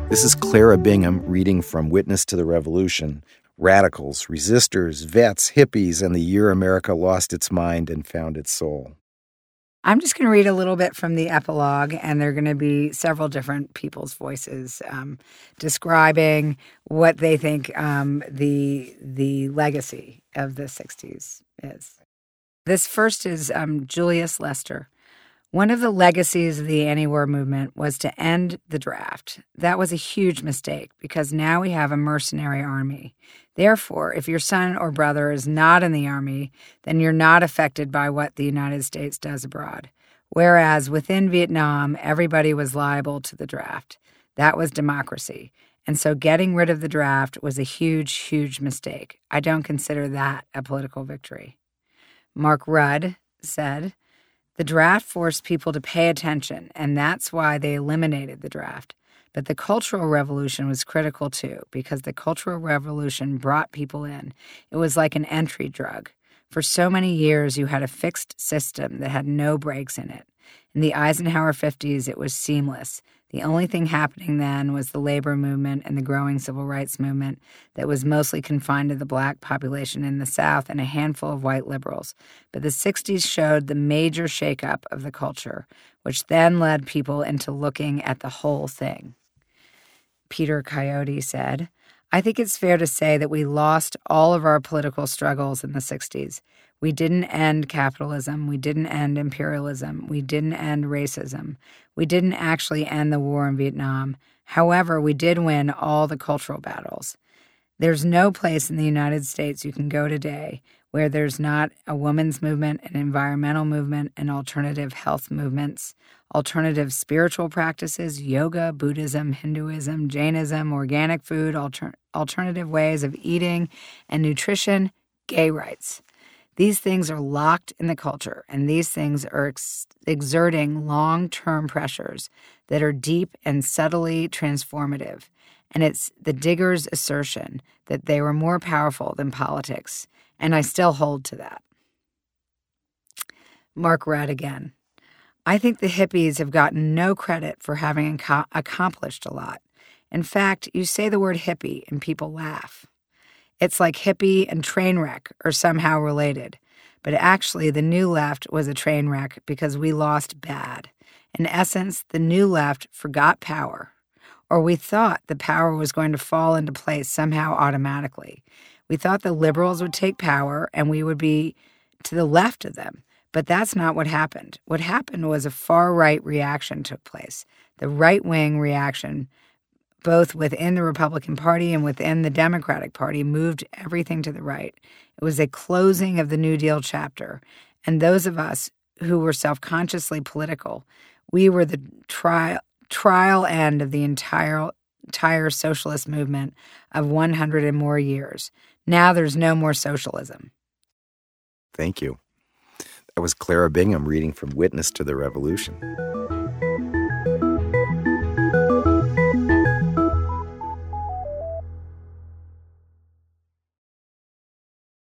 This is Clara Bingham reading from Witness to the Revolution: Radicals, Resistors, Vets, Hippies, and the Year America Lost Its Mind and Found Its Soul. I'm just going to read a little bit from the epilogue, and there are going to be several different people's voices describing what they think the legacy of the 60s is. This first is Julius Lester. One of the legacies of the anti-war movement was to end the draft. That was a huge mistake because now we have a mercenary army. Therefore, if your son or brother is not in the army, then you're not affected by what the United States does abroad. Whereas within Vietnam, everybody was liable to the draft. That was democracy. And so getting rid of the draft was a huge, huge mistake. I don't consider that a political victory. Mark Rudd said, "The draft forced people to pay attention, and that's why they eliminated the draft. But the Cultural Revolution was critical too, because the Cultural Revolution brought people in. It was like an entry drug. For so many years, you had a fixed system that had no breaks in it. In the Eisenhower 50s, it was seamless. The only thing happening then was the labor movement and the growing civil rights movement that was mostly confined to the black population in the South and a handful of white liberals. But the 60s showed the major shakeup of the culture, which then led people into looking at the whole thing." Peter Coyote said, "I think it's fair to say that we lost all of our political struggles in the 60s. We didn't end capitalism. We didn't end imperialism. We didn't end racism. We didn't actually end the war in Vietnam. However, we did win all the cultural battles. There's no place in the United States you can go today where there's not a women's movement, an environmental movement, and alternative health movements, alternative spiritual practices, yoga, Buddhism, Hinduism, Jainism, organic food, alternative ways of eating and nutrition, gay rights. These things are locked in the culture, and these things are exerting long-term pressures that are deep and subtly transformative. And it's the Diggers' assertion that they were more powerful than politics, and I still hold to that." Mark Rudd again. "I think the hippies have gotten no credit for having accomplished a lot. In fact, you say the word hippie and people laugh. It's like hippie and train wreck are somehow related. But actually, the New Left was a train wreck because we lost bad. In essence, the New Left forgot power. Or we thought the power was going to fall into place somehow automatically. We thought the liberals would take power and we would be to the left of them. But that's not what happened. What happened was a far-right reaction took place. The right-wing reaction, both within the Republican Party and within the Democratic Party, moved everything to the right. It was a closing of the New Deal chapter. And those of us who were self-consciously political, we were the trial end of the entire socialist movement of 100 and more years. Now there's no more socialism." Thank you. That was Clara Bingham reading from Witness to the Revolution.